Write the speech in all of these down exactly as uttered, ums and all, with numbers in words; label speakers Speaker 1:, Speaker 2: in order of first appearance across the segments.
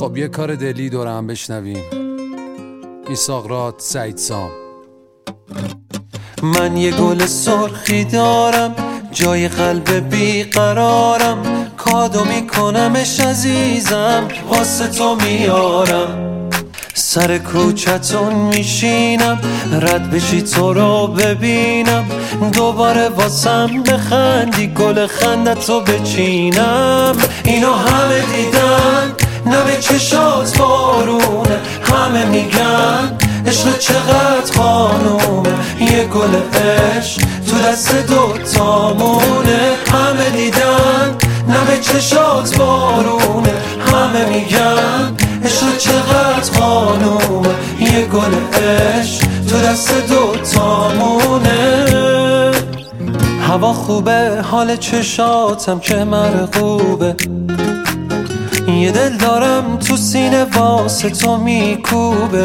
Speaker 1: خب یه کار دلی دوره هم بشنویم. میساقرات، سعید سام.
Speaker 2: من یه گل سرخی دارم، جای قلب بیقرارم، کادو میکنمش عزیزم، واسه تو میارم. سر کوچتون میشینم، رد بشی تو رو ببینم، دوباره واسم بخندی، گل خندتو بچینم. اینو همه دیدن، نه به چشات بارونه، همه میگن عشق چقدر خانومه، یه گل عشق تو دست دوتامونه. همه دیدن، نه به چشات بارونه، همه میگن عشق چقدر خانومه، یه گل عشق تو دست دوتامونه. هوا خوبه، حال چشاتم که مرغوبه، یه دل دارم تو سینه واسه تو میکوبه.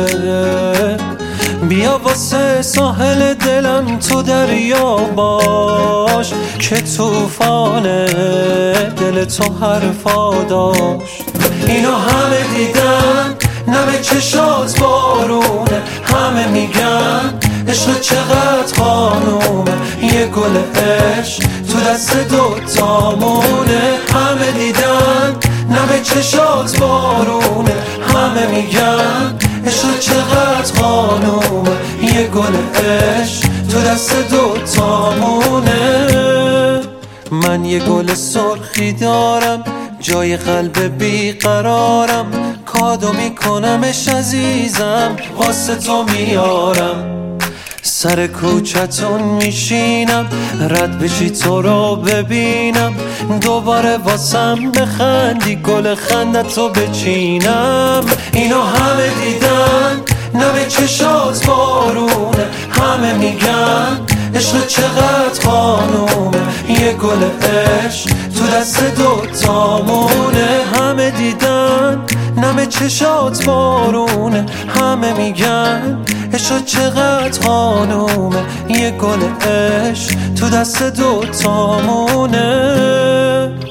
Speaker 2: بیا واسه ساحل دلم تو دریا باش، که توفانه دل تو حرفا داشت. اینو همه دیدن، نه به چشات بارونه، همه میگن عشق چقدر خانومه، یه گل عشق تو دست دوتامونه. همه دیدن، نه به چشات بارونه، همه میگن عشق چقدر خانومه، یه گل عشق تو دست دوتامونه. من یه گل سرخی دارم، جای قلب بیقرارم، کادو میکنمش عزیزم، واسه تو میارم. سر کوچتون میشینم، رد بشی تو رو ببینم، دوباره واسم بخندی، گل خندتو بچینم. اینو همه دیدن، نه به چشات بارونه، همه میگن عشق چقدر خانومه، یه گل عشق تو دست دوتامونه. همه دیدن، نه به چشات بارونه، همه میگن عشق چقدر خانومه، یه گل عشق تو دست دوتامونه.